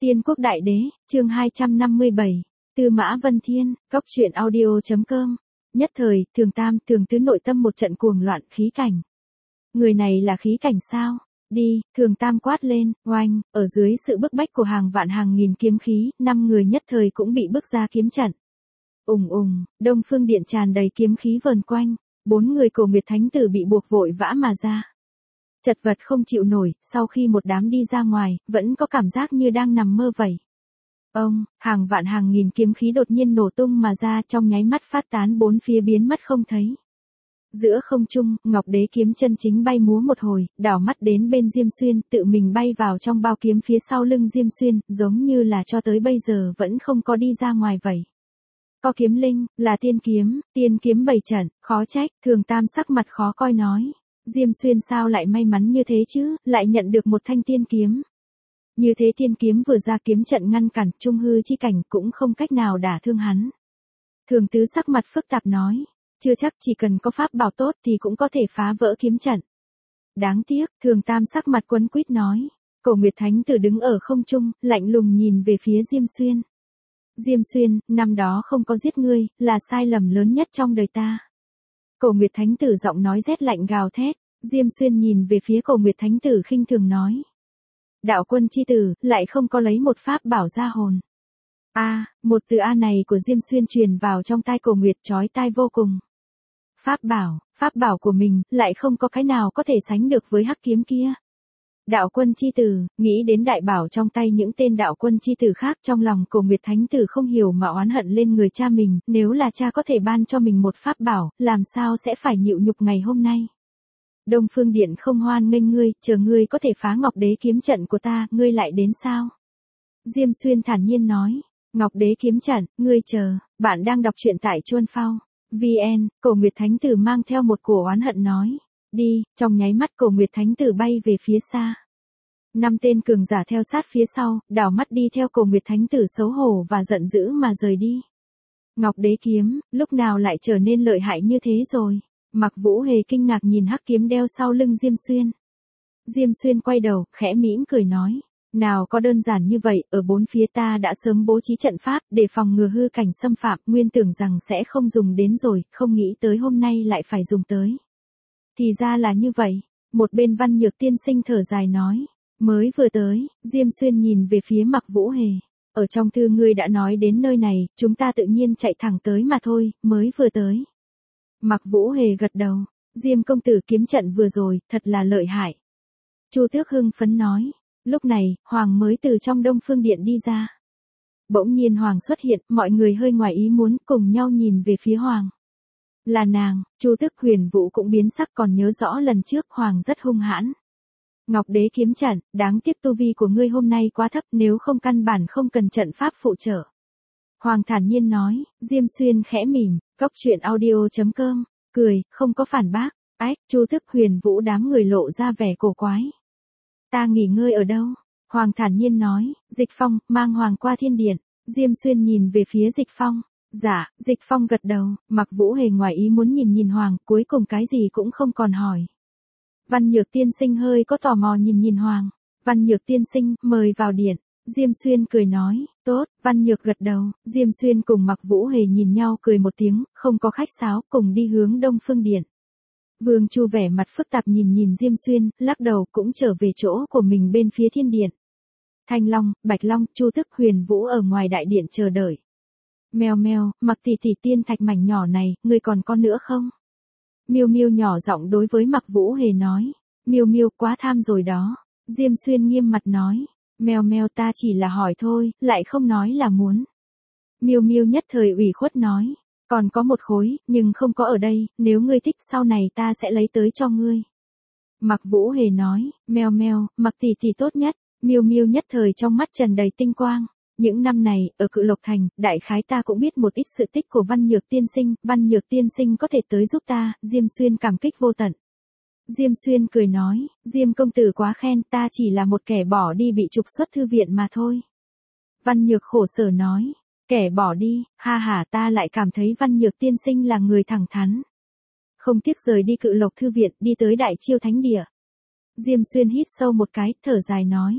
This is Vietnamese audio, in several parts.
Tiên Quốc Đại Đế, chương 257, Tư Mã Vân Thiên, Cóc truyện audio.com. Nhất thời, Thường Tam, Thường Tứ nội tâm một trận cuồng loạn khí cảnh. Người này là khí cảnh sao? Đi, Thường Tam quát lên, oanh, ở dưới sự bức bách của hàng vạn hàng nghìn kiếm khí, 5 người nhất thời cũng bị bức ra kiếm trận. Đông Phương Điện tràn đầy kiếm khí vờn quanh, 4 người Cổ Nguyệt Thánh Tử bị buộc vội vã mà ra. Chật vật không chịu nổi, sau khi một đám đi ra ngoài, vẫn có cảm giác như đang nằm mơ vậy. Hàng vạn hàng nghìn kiếm khí đột nhiên nổ tung mà ra, trong nháy mắt phát tán bốn phía biến mất không thấy. Giữa không trung, Ngọc Đế kiếm chân chính bay múa một hồi, đảo mắt đến bên Diêm Xuyên, tự mình bay vào trong bao kiếm phía sau lưng Diêm Xuyên, giống như là cho tới bây giờ vẫn không có đi ra ngoài vậy. Có kiếm linh, là tiên kiếm bày trận, khó trách, Thường Tam sắc mặt khó coi nói. Diêm Xuyên sao lại may mắn như thế chứ, lại nhận được một thanh tiên kiếm. Như thế tiên kiếm vừa ra kiếm trận ngăn cản, trung hư chi cảnh cũng không cách nào đả thương hắn. Thường Tứ sắc mặt phức tạp nói, chưa chắc chỉ cần có pháp bảo tốt thì cũng có thể phá vỡ kiếm trận. Đáng tiếc, Thường Tam sắc mặt quấn quýt nói. Cổ Nguyệt Thánh Tử đứng ở không trung, lạnh lùng nhìn về phía Diêm Xuyên. Diêm Xuyên, năm đó không có giết ngươi, là sai lầm lớn nhất trong đời ta. Cổ Nguyệt Thánh Tử giọng nói rét lạnh gào thét, Diêm Xuyên nhìn về phía Cổ Nguyệt Thánh Tử khinh thường nói. Đạo quân chi tử, lại không có lấy một pháp bảo ra hồn. Một từ A này của Diêm Xuyên truyền vào trong tai Cổ Nguyệt chói tai vô cùng. Pháp bảo của mình, lại không có cái nào có thể sánh được với hắc kiếm kia. Đạo quân chi tử, nghĩ đến đại bảo trong tay những tên đạo quân chi tử khác, trong lòng Cổ Nguyệt Thánh Tử không hiểu mà oán hận lên người cha mình, nếu là cha có thể ban cho mình một pháp bảo, làm sao sẽ phải nhịu nhục ngày hôm nay. Đông Phương Điện không hoan nghênh ngươi, chờ ngươi có thể phá Ngọc Đế kiếm trận của ta, ngươi lại đến sao? Diêm Xuyên thản nhiên nói, Ngọc Đế kiếm trận, ngươi chờ, bạn đang đọc truyện tại Chuân Phao. VN, Cổ Nguyệt Thánh Tử mang theo một cổ oán hận nói. Đi, trong nháy mắt Cổ Nguyệt Thánh Tử bay về phía xa. 5 tên cường giả theo sát phía sau, đảo mắt đi theo Cổ Nguyệt Thánh Tử xấu hổ và giận dữ mà rời đi. Ngọc Đế kiếm, lúc nào lại trở nên lợi hại như thế rồi? Mặc Vũ Hề kinh ngạc nhìn hắc kiếm đeo sau lưng Diêm Xuyên. Diêm Xuyên quay đầu, khẽ mỉm cười nói. Nào có đơn giản như vậy, ở bốn phía ta đã sớm bố trí trận pháp, để phòng ngừa hư cảnh xâm phạm, nguyên tưởng rằng sẽ không dùng đến rồi, không nghĩ tới hôm nay lại phải dùng tới. Thì ra là như vậy, một bên Văn Nhược tiên sinh thở dài nói. Mới vừa tới, Diêm Xuyên nhìn về phía Mặc Vũ Hề. Ở trong thư ngươi đã nói đến nơi này, chúng ta tự nhiên chạy thẳng tới mà thôi, mới vừa tới. Mặc Vũ Hề gật đầu, Diêm công tử kiếm trận vừa rồi, thật là lợi hại. Chu Tước hưng phấn nói, lúc này, Hoàng mới từ trong Đông Phương Điện đi ra. Bỗng nhiên Hoàng xuất hiện, mọi người hơi ngoài ý muốn, cùng nhau nhìn về phía Hoàng. Là nàng, Chu Tước Huyền Vũ cũng biến sắc, còn nhớ rõ lần trước Hoàng rất hung hãn. Ngọc Đế kiếm trận, đáng tiếc tu vi của ngươi hôm nay quá thấp, nếu không căn bản không cần trận pháp phụ trợ. Hoàng thản nhiên nói, Diêm Xuyên khẽ mỉm, Cóc truyện audio.com, cười, không có phản bác. Chu Tước Huyền Vũ đám người lộ ra vẻ cổ quái. Ta nghỉ ngơi ở đâu? Hoàng thản nhiên nói, Dịch Phong, mang Hoàng qua thiên điện. Diêm Xuyên nhìn về phía Dịch Phong. Dạ, Dịch Phong gật đầu, Mặc Vũ Hề ngoài ý muốn nhìn Hoàng, cuối cùng cái gì cũng không còn hỏi. Văn Nhược tiên sinh hơi có tò mò nhìn Hoàng. Văn Nhược tiên sinh, mời vào điện. Diêm Xuyên cười nói, tốt, Văn Nhược gật đầu, Diêm Xuyên cùng Mặc Vũ Hề nhìn nhau cười một tiếng, không có khách sáo, cùng đi hướng Đông Phương Điện. Vương Chu vẻ mặt phức tạp nhìn Diêm Xuyên, lắc đầu cũng trở về chỗ của mình bên phía thiên điện. Thanh Long, Bạch Long, Chu Tước Huyền Vũ ở ngoài đại điện chờ đợi. Mèo mèo, Mặc tỷ tỷ tiên thạch mảnh nhỏ này, ngươi còn con nữa không? Miêu Miêu nhỏ giọng đối với Mặc Vũ Hề nói. Miêu Miêu quá tham rồi đó. Diêm Xuyên nghiêm mặt nói. Mèo mèo ta chỉ là hỏi thôi, lại không nói là muốn. Miêu Miêu nhất thời ủy khuất nói. Còn có một khối, nhưng không có ở đây, nếu ngươi thích sau này ta sẽ lấy tới cho ngươi. Mặc Vũ Hề nói, mèo mèo, Mặc tỷ tỷ tốt nhất. Miêu Miêu nhất thời trong mắt tràn đầy tinh quang. Những năm này, ở Cự Lộc Thành, đại khái ta cũng biết một ít sự tích của Văn Nhược tiên sinh, Văn Nhược tiên sinh có thể tới giúp ta, Diêm Xuyên cảm kích vô tận. Diêm Xuyên cười nói, Diêm công tử quá khen, ta chỉ là một kẻ bỏ đi bị trục xuất thư viện mà thôi. Văn Nhược khổ sở nói, kẻ bỏ đi, ha ha, ta lại cảm thấy Văn Nhược tiên sinh là người thẳng thắn. Không tiếc rời đi Cự Lộc thư viện, đi tới Đại Chiêu Thánh Địa. Diêm Xuyên hít sâu một cái, thở dài nói,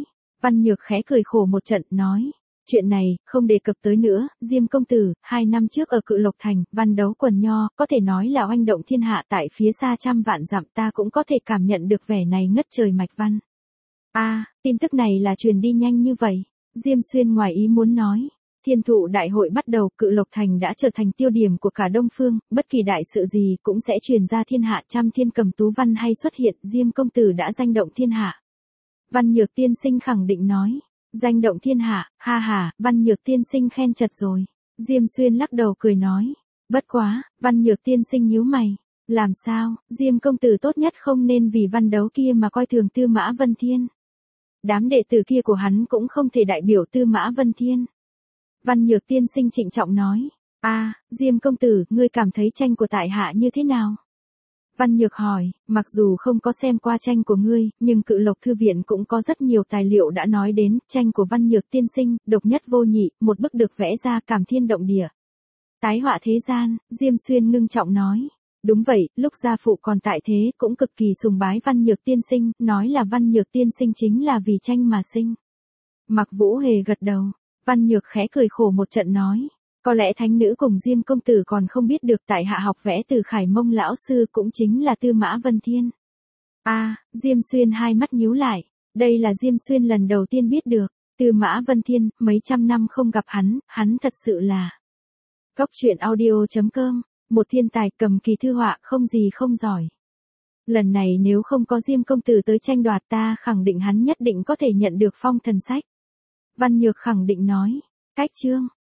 Văn Nhược khẽ cười khổ một trận, nói. Chuyện này, không đề cập tới nữa, Diêm công tử, 2 năm trước ở Cự Lộc Thành, văn đấu quần nho, có thể nói là oanh động thiên hạ tại phía xa trăm vạn dặm ta cũng có thể cảm nhận được vẻ này ngất trời mạch văn. Tin tức này là truyền đi nhanh như vậy. Diêm Xuyên ngoài ý muốn nói. Thiên thụ đại hội bắt đầu, Cự Lộc Thành đã trở thành tiêu điểm của cả Đông Phương, bất kỳ đại sự gì cũng sẽ truyền ra thiên hạ, trăm thiên cầm tú văn hay xuất hiện, Diêm công tử đã danh động thiên hạ. Văn Nhược tiên sinh khẳng định nói. Danh động thiên hạ, ha ha, Văn Nhược tiên sinh khen chật rồi. Diêm Xuyên lắc đầu cười nói. Bất quá, Văn Nhược tiên sinh nhíu mày. Làm sao, Diêm công tử tốt nhất không nên vì văn đấu kia mà coi thường Tư Mã Vân Thiên. Đám đệ tử kia của hắn cũng không thể đại biểu Tư Mã Vân Thiên. Văn Nhược tiên sinh trịnh trọng nói. Diêm công tử, ngươi cảm thấy tranh của tại hạ như thế nào? Văn Nhược hỏi, mặc dù không có xem qua tranh của ngươi, nhưng Cự Lộc Thư viện cũng có rất nhiều tài liệu đã nói đến, tranh của Văn Nhược tiên sinh, độc nhất vô nhị, một bức được vẽ ra cảm thiên động địa. Tái họa thế gian, Diêm Xuyên ngưng trọng nói. Đúng vậy, lúc gia phụ còn tại thế, cũng cực kỳ sùng bái Văn Nhược tiên sinh, nói là Văn Nhược tiên sinh chính là vì tranh mà sinh. Mạc Vũ Hề gật đầu, Văn Nhược khẽ cười khổ một trận nói. Có lẽ thánh nữ cùng Diêm công tử còn không biết được tại hạ học vẽ từ Khải Mông lão sư cũng chính là Tư Mã Vân Thiên. Diêm Xuyên hai mắt nhíu lại. Đây là Diêm Xuyên lần đầu tiên biết được. Tư Mã Vân Thiên, mấy trăm năm không gặp hắn thật sự là. Góc truyện audio.com, một thiên tài cầm kỳ thư họa không gì không giỏi. Lần này nếu không có Diêm công tử tới tranh đoạt ta khẳng định hắn nhất định có thể nhận được phong thần sách. Văn Nhược khẳng định nói. Cách chương.